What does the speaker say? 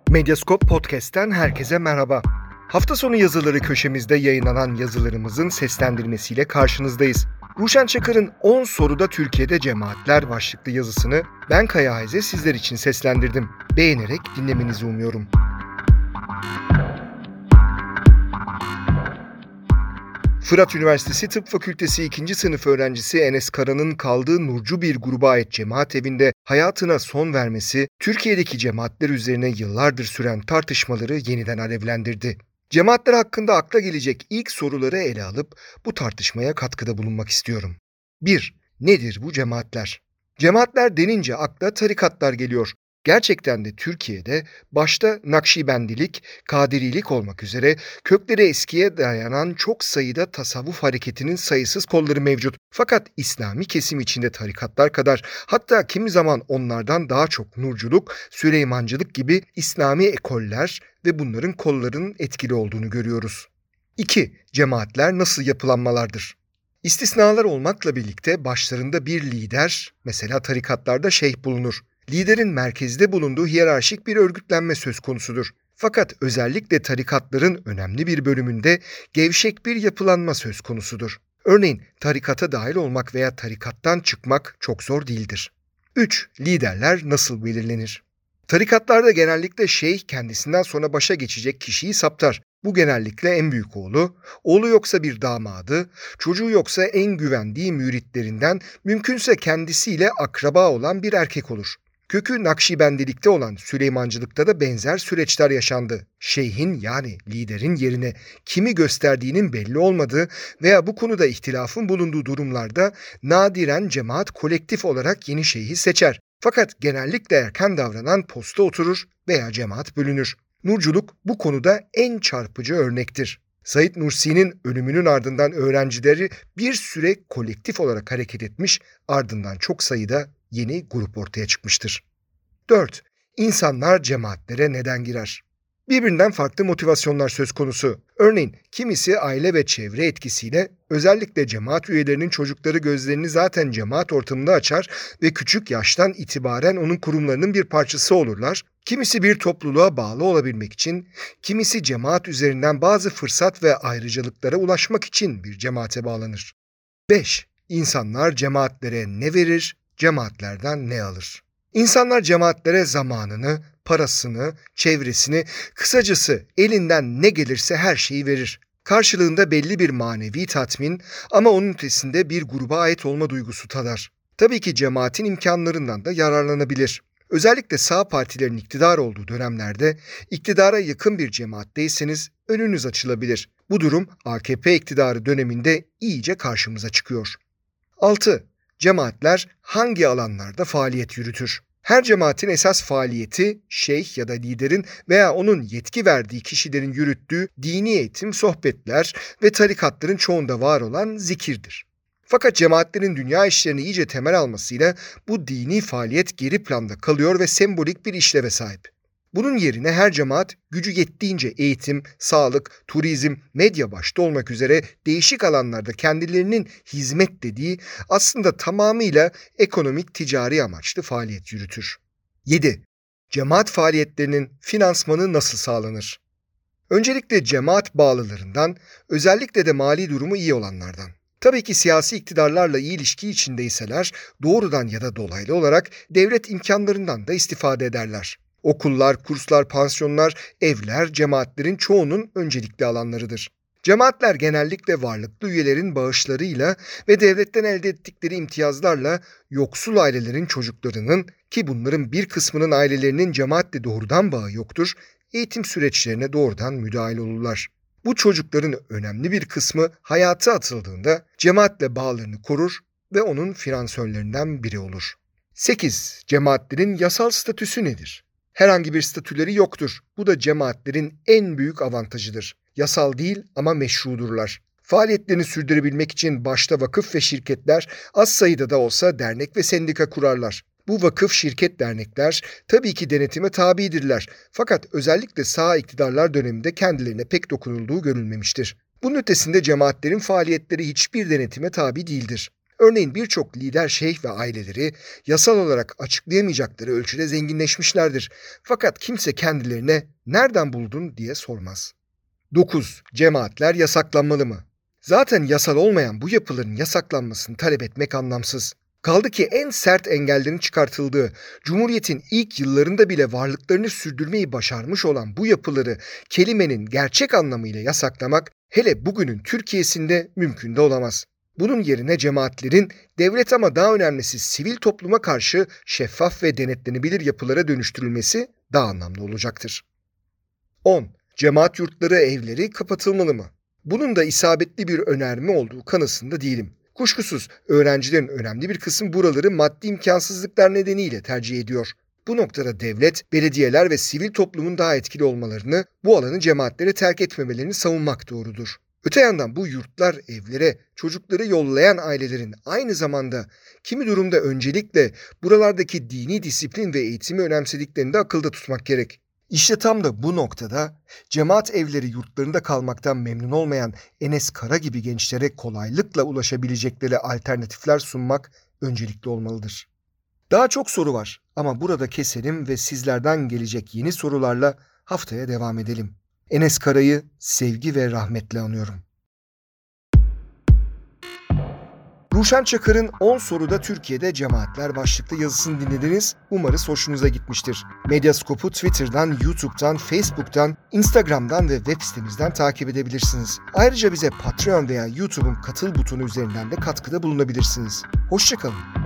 Medyaskop Podcast'ten herkese merhaba. Hafta sonu yazıları köşemizde yayınlanan yazılarımızın seslendirmesiyle karşınızdayız. Ruşen Çakır'ın 10 soruda Türkiye'de cemaatler başlıklı yazısını ben Kaya Ayze sizler için seslendirdim. Beğenerek dinlemenizi umuyorum. Fırat Üniversitesi Tıp Fakültesi 2. sınıf öğrencisi Enes Kara'nın kaldığı nurcu bir gruba ait cemaat evinde hayatına son vermesi, Türkiye'deki cemaatler üzerine yıllardır süren tartışmaları yeniden alevlendirdi. Cemaatler hakkında akla gelecek ilk soruları ele alıp bu tartışmaya katkıda bulunmak istiyorum. 1. Nedir bu cemaatler? Cemaatler denince akla tarikatlar geliyor. Gerçekten de Türkiye'de başta Nakşibendilik, Kadirilik olmak üzere kökleri eskiye dayanan çok sayıda tasavvuf hareketinin sayısız kolları mevcut. Fakat İslami kesim içinde tarikatlar kadar, hatta kimi zaman onlardan daha çok Nurculuk, Süleymancılık gibi İslami ekoller ve bunların kollarının etkili olduğunu görüyoruz. 2. Cemaatler nasıl yapılanmalardır? İstisnalar olmakla birlikte başlarında bir lider, mesela tarikatlarda şeyh bulunur. Liderin merkezde bulunduğu hiyerarşik bir örgütlenme söz konusudur. Fakat özellikle tarikatların önemli bir bölümünde gevşek bir yapılanma söz konusudur. Örneğin tarikata dahil olmak veya tarikattan çıkmak çok zor değildir. 3. Liderler nasıl belirlenir? Tarikatlarda genellikle şeyh kendisinden sonra başa geçecek kişiyi saptar. Bu genellikle en büyük oğlu yoksa bir damadı, çocuğu yoksa en güvendiği müritlerinden, mümkünse kendisiyle akraba olan bir erkek olur. Kökü Nakşibendilikte olan Süleymancılıkta da benzer süreçler yaşandı. Şeyhin yani liderin yerine kimi gösterdiğinin belli olmadığı veya bu konuda ihtilafın bulunduğu durumlarda nadiren cemaat kolektif olarak yeni şeyhi seçer. Fakat genellikle erken davranan posta oturur veya cemaat bölünür. Nurculuk bu konuda en çarpıcı örnektir. Said Nursi'nin ölümünün ardından öğrencileri bir süre kolektif olarak hareket etmiş, ardından çok sayıda yeni grup ortaya çıkmıştır. 4. İnsanlar cemaatlere neden girer? Birbirinden farklı motivasyonlar söz konusu. Örneğin kimisi aile ve çevre etkisiyle, özellikle cemaat üyelerinin çocukları gözlerini zaten cemaat ortamında açar ve küçük yaştan itibaren onun kurumlarının bir parçası olurlar. Kimisi bir topluluğa bağlı olabilmek için, kimisi cemaat üzerinden bazı fırsat ve ayrıcalıklara ulaşmak için bir cemaate bağlanır. 5. İnsanlar cemaatlere ne verir, cemaatlerden ne alır? İnsanlar cemaatlere zamanını, parasını, çevresini, kısacası elinden ne gelirse her şeyi verir. Karşılığında belli bir manevi tatmin ama onun ötesinde bir gruba ait olma duygusu tadar. Tabii ki cemaatin imkanlarından da yararlanabilir. Özellikle sağ partilerin iktidar olduğu dönemlerde iktidara yakın bir cemaatteyseniz önünüz açılabilir. Bu durum AKP iktidarı döneminde iyice karşımıza çıkıyor. 6. Cemaatler hangi alanlarda faaliyet yürütür? Her cemaatin esas faaliyeti şeyh ya da liderin veya onun yetki verdiği kişilerin yürüttüğü dini eğitim, sohbetler ve tarikatların çoğunda var olan zikirdir. Fakat cemaatlerin dünya işlerini iyice temel almasıyla bu dini faaliyet geri planda kalıyor ve sembolik bir işleve sahip. Bunun yerine her cemaat gücü yettiğince eğitim, sağlık, turizm, medya başta olmak üzere değişik alanlarda kendilerinin hizmet dediği, aslında tamamıyla ekonomik ticari amaçlı faaliyet yürütür. 7. Cemaat faaliyetlerinin finansmanı nasıl sağlanır? Öncelikle cemaat bağlılarından, özellikle de mali durumu iyi olanlardan. Tabii ki siyasi iktidarlarla iyi ilişki içindeyseler doğrudan ya da dolaylı olarak devlet imkanlarından da istifade ederler. Okullar, kurslar, pansiyonlar, evler cemaatlerin çoğunun öncelikli alanlarıdır. Cemaatler genellikle varlıklı üyelerin bağışlarıyla ve devletten elde ettikleri imtiyazlarla yoksul ailelerin çocuklarının, ki bunların bir kısmının ailelerinin cemaatle doğrudan bağı yoktur, eğitim süreçlerine doğrudan müdahil olurlar. Bu çocukların önemli bir kısmı hayata atıldığında cemaatle bağlarını korur ve onun finansörlerinden biri olur. 8. Cemaatlerin yasal statüsü nedir? Herhangi bir statüleri yoktur. Bu da cemaatlerin en büyük avantajıdır. Yasal değil ama meşrudurlar. Faaliyetlerini sürdürebilmek için başta vakıf ve şirketler, az sayıda da olsa dernek ve sendika kurarlar. Bu vakıf, şirket, dernekler tabii ki denetime tabidirler. Fakat özellikle sağ iktidarlar döneminde kendilerine pek dokunulduğu görülmemiştir. Bunun ötesinde cemaatlerin faaliyetleri hiçbir denetime tabi değildir. Örneğin birçok lider şeyh ve aileleri yasal olarak açıklayamayacakları ölçüde zenginleşmişlerdir. Fakat kimse kendilerine "nereden buldun?" diye sormaz. 9. Cemaatler yasaklanmalı mı? Zaten yasal olmayan bu yapıların yasaklanmasını talep etmek anlamsız. Kaldı ki en sert engellerin çıkartıldığı, Cumhuriyet'in ilk yıllarında bile varlıklarını sürdürmeyi başarmış olan bu yapıları kelimenin gerçek anlamıyla yasaklamak, hele bugünün Türkiye'sinde mümkün de olamaz. Bunun yerine cemaatlerin devlet ama daha önemlisi sivil topluma karşı şeffaf ve denetlenebilir yapılara dönüştürülmesi daha anlamlı olacaktır. 10. Cemaat yurtları, evleri kapatılmalı mı? Bunun da isabetli bir önerme olduğu kanısında değilim. Kuşkusuz öğrencilerin önemli bir kısmı buraları maddi imkansızlıklar nedeniyle tercih ediyor. Bu noktada devlet, belediyeler ve sivil toplumun daha etkili olmalarını, bu alanı cemaatlere terk etmemelerini savunmak doğrudur. Öte yandan bu yurtlar, evlere çocukları yollayan ailelerin aynı zamanda kimi durumda öncelikle buralardaki dini disiplin ve eğitimi önemsediklerini de akılda tutmak gerek. İşte tam da bu noktada cemaat evleri yurtlarında kalmaktan memnun olmayan Enes Kara gibi gençlere kolaylıkla ulaşabilecekleri alternatifler sunmak öncelikli olmalıdır. Daha çok soru var ama burada keselim ve sizlerden gelecek yeni sorularla haftaya devam edelim. Enes Kara'yı sevgi ve rahmetle anıyorum. Ruşen Çakır'ın 10 soruda Türkiye'de cemaatler başlıklı yazısını dinlediniz. Umarız hoşunuza gitmiştir. Medyascope'u Twitter'dan, YouTube'dan, Facebook'tan, Instagram'dan ve web sitemizden takip edebilirsiniz. Ayrıca bize Patreon veya YouTube'un katıl butonu üzerinden de katkıda bulunabilirsiniz. Hoşça kalın.